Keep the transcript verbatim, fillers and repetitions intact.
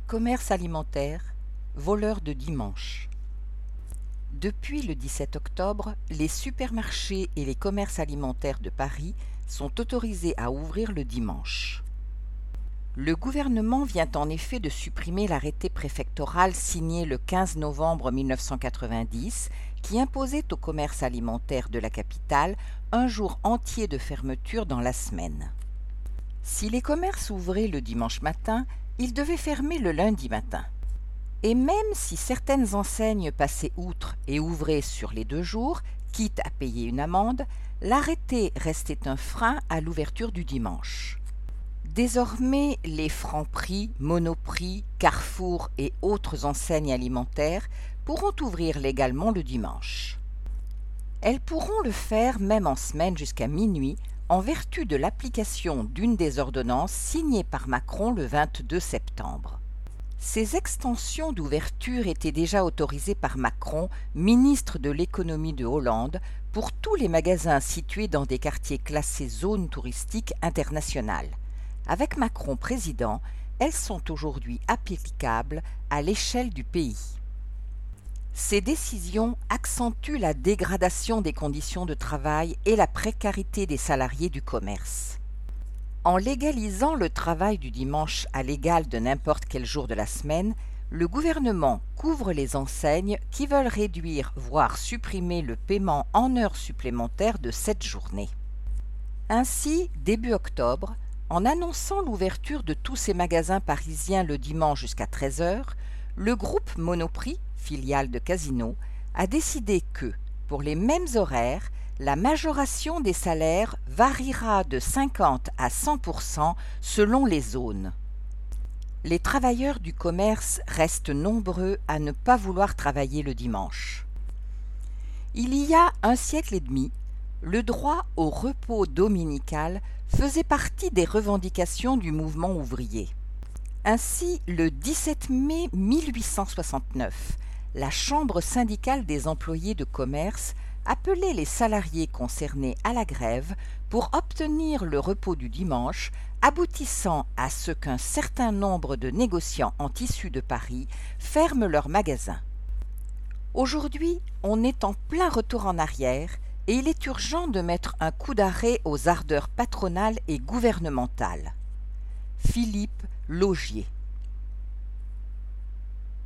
Commerce alimentaire, voleurs de dimanche. Depuis le dix-sept octobre, les supermarchés et les commerces alimentaires de Paris sont autorisés à ouvrir le dimanche. Le gouvernement vient en effet de supprimer l'arrêté préfectoral signé le quinze novembre mille neuf cent quatre-vingt-dix qui imposait au commerce alimentaire de la capitale un jour entier de fermeture dans la semaine. Si les commerces ouvraient le dimanche matin, ils devaient fermer le lundi matin. Et même si certaines enseignes passaient outre et ouvraient sur les deux jours, quitte à payer une amende, l'arrêté restait un frein à l'ouverture du dimanche. Désormais, les Franprix, Monoprix, Carrefour et autres enseignes alimentaires pourront ouvrir légalement le dimanche. Elles pourront le faire même en semaine jusqu'à minuit, en vertu de l'application d'une des ordonnances signées par Macron le vingt-deux septembre. Ces extensions d'ouverture étaient déjà autorisées par Macron, ministre de l'économie de Hollande, pour tous les magasins situés dans des quartiers classés zones touristiques internationales. Avec Macron président, elles sont aujourd'hui applicables à l'échelle du pays. Ces décisions accentuent la dégradation des conditions de travail et la précarité des salariés du commerce. En légalisant le travail du dimanche à l'égal de n'importe quel jour de la semaine, le gouvernement couvre les enseignes qui veulent réduire, voire supprimer le paiement en heures supplémentaires de cette journée. Ainsi, début octobre, en annonçant l'ouverture de tous ces magasins parisiens le dimanche jusqu'à treize heures, le groupe Monoprix, filiale de Casino, a décidé que, pour les mêmes horaires, la majoration des salaires variera de cinquante à cent pour cent selon les zones. Les travailleurs du commerce restent nombreux à ne pas vouloir travailler le dimanche. Il y a un siècle et demi, le droit au repos dominical faisait partie des revendications du mouvement ouvrier. Ainsi, le dix-sept mai mille huit cent soixante-neuf, la Chambre syndicale des employés de commerce appelait les salariés concernés à la grève pour obtenir le repos du dimanche, aboutissant à ce qu'un certain nombre de négociants en tissu de Paris ferment leurs magasins. Aujourd'hui, on est en plein retour en arrière et il est urgent de mettre un coup d'arrêt aux ardeurs patronales et gouvernementales. Philippe Laugier.